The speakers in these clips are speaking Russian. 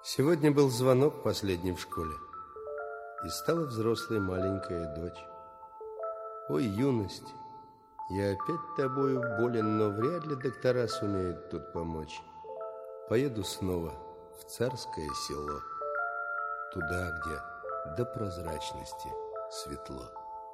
Сегодня был звонок последний в школе, и стала взрослой маленькая дочь. Ой, юность, я опять тобою болен, но вряд ли доктора сумеют тут помочь. Поеду снова в царское село, туда, где до прозрачности светло.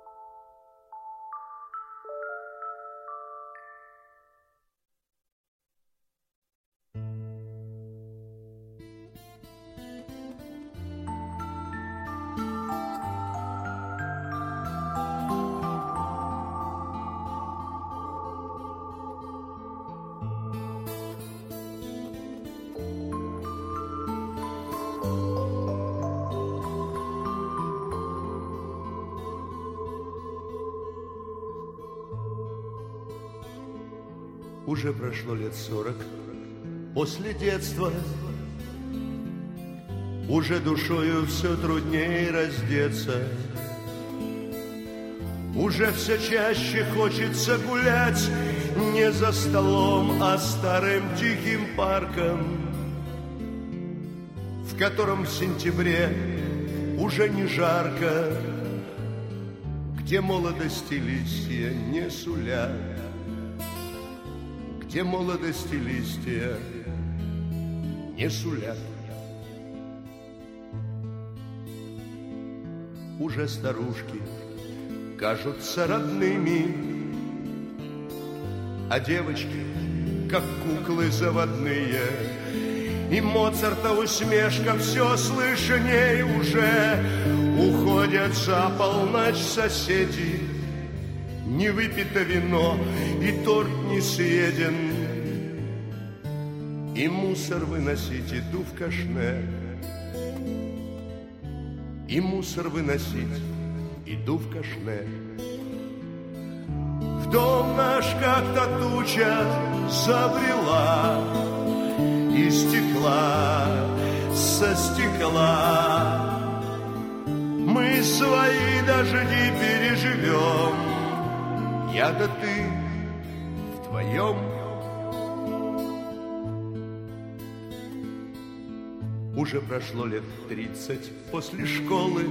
Уже прошло лет 40 после детства, уже душою все труднее раздеться, уже все чаще хочется гулять не за столом, а старым тихим парком, в котором в сентябре уже не жарко, где молодости листья не сулят, где молодости листья не сулят. Уже старушки кажутся родными, а девочки, как куклы заводные, и Моцарта усмешка все слышней. Уже уходят за полночь соседи, не выпито вино, и торт не съеден, и мусор выносить иду в кашне, и мусор выносить иду в кашне. В дом наш как-то туча забрела, и стекла со стекла мы свои дожди переживем. Я да ты вдвоем. Уже прошло лет 30 после школы,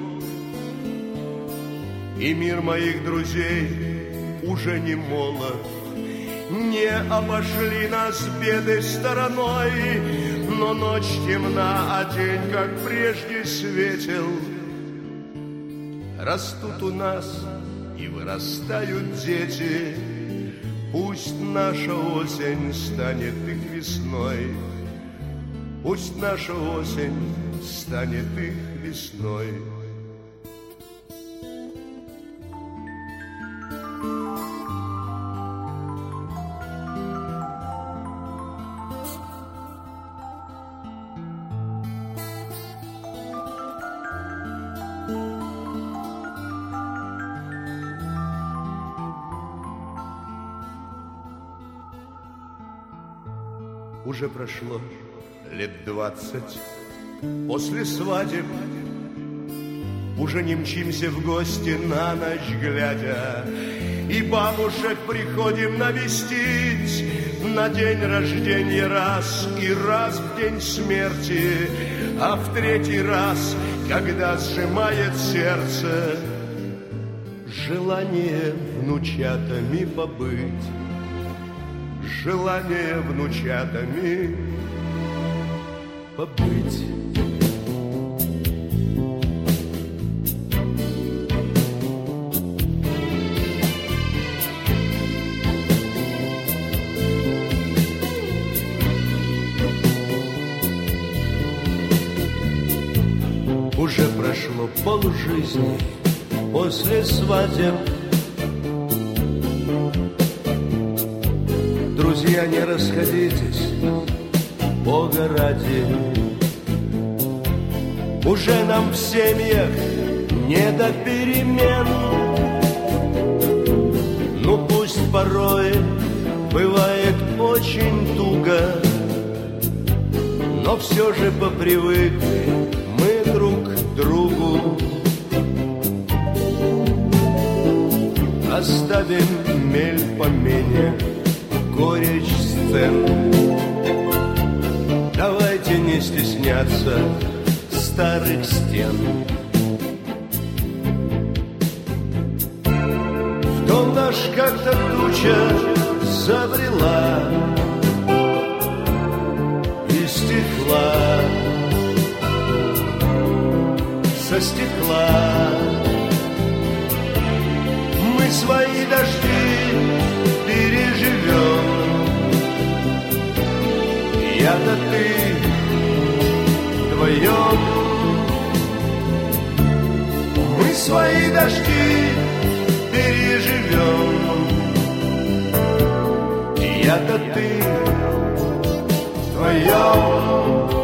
и мир моих друзей уже не молод. Не обошли нас беды стороной, но ночь темна, а день, как прежде, светел. Растут у нас и вырастают дети, пусть наша осень станет их весной, пусть наша осень станет их весной. Уже прошло лет 20 после свадеб, уже не мчимся в гости на ночь глядя, и бабушек приходим навестить на день рождения раз, и раз в день смерти, а в третий раз, когда сжимает сердце желание внучатами побыть, желание внучатами побыть. Уже прошло полжизни после свадеб. Друзья, не расходитесь, Бога ради. Уже нам в семьях не до перемен. Ну пусть порой бывает очень туго, но все же попривыкли мы друг к другу. Оставим мель помене, горечь сцен. Давайте не стесняться старых стен. В дом наш как-то туча забрела из стекла, со стекла. Мы свои дожди переживем, я-то ты вдвоем. Мы свои дожди переживем, я-то ты вдвоем.